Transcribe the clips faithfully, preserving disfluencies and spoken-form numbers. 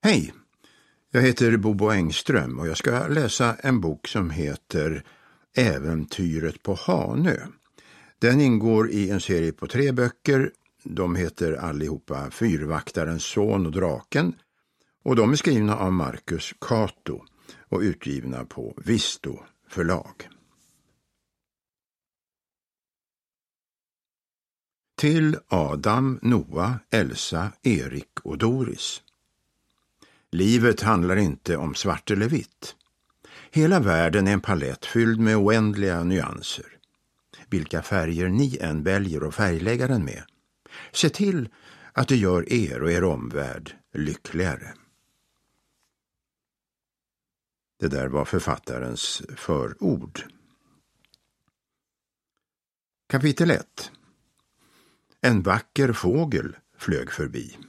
Hej, jag heter Bobo Engström och jag ska läsa en bok som heter Äventyret på Hanö. Den ingår i en serie på tre böcker. De heter allihopa Fyrvaktarens son och draken och de är skrivna av Marcus Cato och utgivna på Visto förlag. Till Adam, Noah, Elsa, Erik och Doris. Livet handlar inte om svart eller vitt. Hela världen är en palett fylld med oändliga nyanser. Vilka färger ni än väljer att färglägga den med. Se till att det gör er och er omvärld lyckligare. Det där var författarens förord. Kapitel ett. En vacker fågel flög förbi.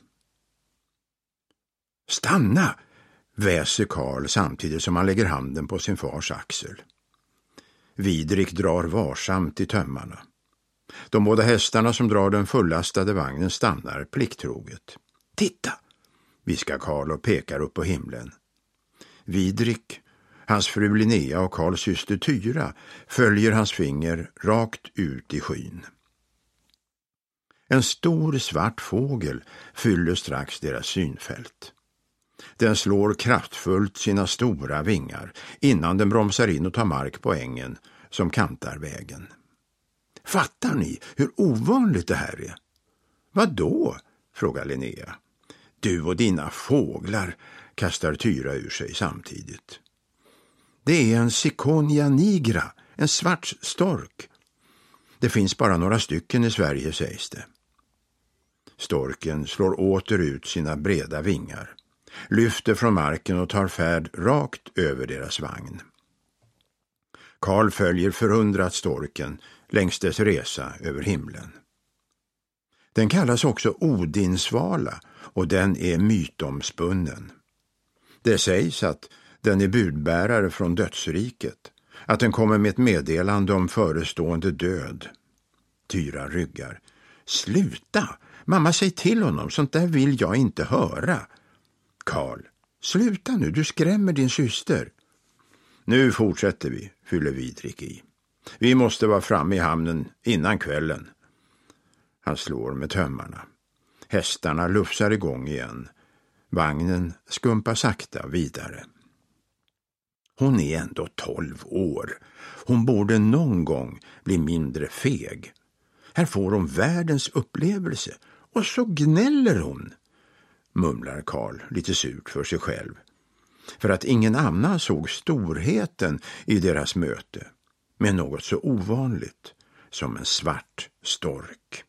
Stanna, väser Karl samtidigt som han lägger handen på sin fars axel. Vidrik drar varsamt i tömmarna. De båda hästarna som drar den fullastade vagnen stannar plikttroget. Titta, viskar Karl och pekar upp på himlen. Vidrik, hans fru Linnea och Karls syster Tyra följer hans finger rakt ut i skyn. En stor svart fågel fyller strax deras synfält. Den slår kraftfullt sina stora vingar innan den bromsar in och tar mark på ängen som kantar vägen. Fattar ni hur ovanligt det här är? Vad då? Frågar Linnea. Du och dina fåglar, kastar Tyra ur sig samtidigt. Det är en Ciconia nigra, en svart stork. Det finns bara några stycken i Sverige, sägs det. Storken slår åter ut sina breda vingar, lyfter från marken och tar färd rakt över deras vagn. Karl följer förundrat storken längs dess resa över himlen. Den kallas också Odinsvala och den är mytomspunnen. Det sägs att den är budbärare från dödsriket, att den kommer med ett meddelande om förestående död. Tyra ryggar. Sluta! Mamma, säg till honom, sånt där vill jag inte höra. Karl, sluta nu, du skrämmer din syster. Nu fortsätter vi, fyller Vidrik i. Vi måste vara framme i hamnen innan kvällen. Han slår med tömmarna. Hästarna lufsar igång igen. Vagnen skumpar sakta vidare. Hon är ändå tolv år. Hon borde någon gång bli mindre feg. Här får hon världens upplevelse. Och så gnäller hon, mumlar Karl lite surt för sig själv. För att ingen annan såg storheten i deras möte med något så ovanligt som en svart stork.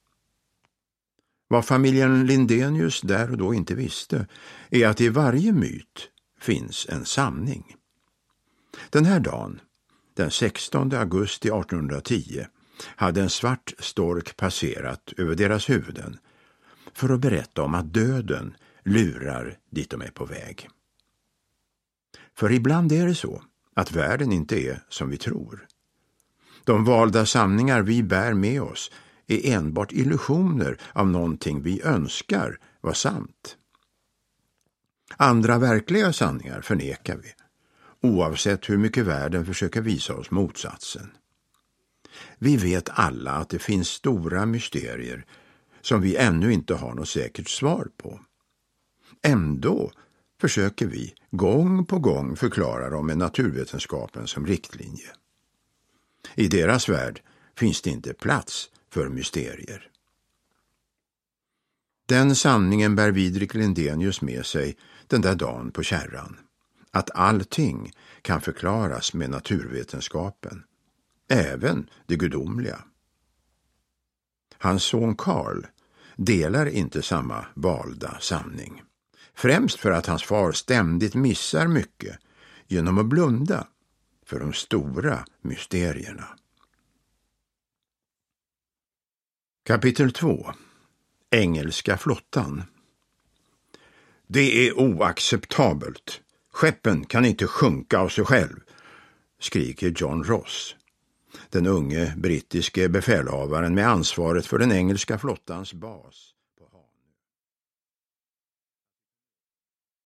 Vad familjen Lindenius där och då inte visste är att i varje myt finns en sanning. Den här dagen, den sextonde augusti artonhundratio, hade en svart stork passerat över deras huvuden för att berätta om att döden lurar dit de är på väg. För ibland är det så att världen inte är som vi tror. De valda sanningar vi bär med oss är enbart illusioner av någonting vi önskar var sant. Andra verkliga sanningar förnekar vi, oavsett hur mycket världen försöker visa oss motsatsen. Vi vet alla att det finns stora mysterier som vi ännu inte har något säkert svar på. Ändå försöker vi gång på gång förklara dem med naturvetenskapen som riktlinje. I deras värld finns det inte plats för mysterier. Den sanningen bär Vidrik Lindenius med sig den där dagen på kärran. Att allting kan förklaras med naturvetenskapen. Även det gudomliga. Hans son Karl delar inte samma valda sanning. Främst för att hans far ständigt missar mycket genom att blunda för de stora mysterierna. Kapitel två. Engelska flottan. Det är oacceptabelt. Skeppen kan inte sjunka av sig själv, skriker John Ross, den unge brittiske befälhavaren med ansvaret för den engelska flottans bas.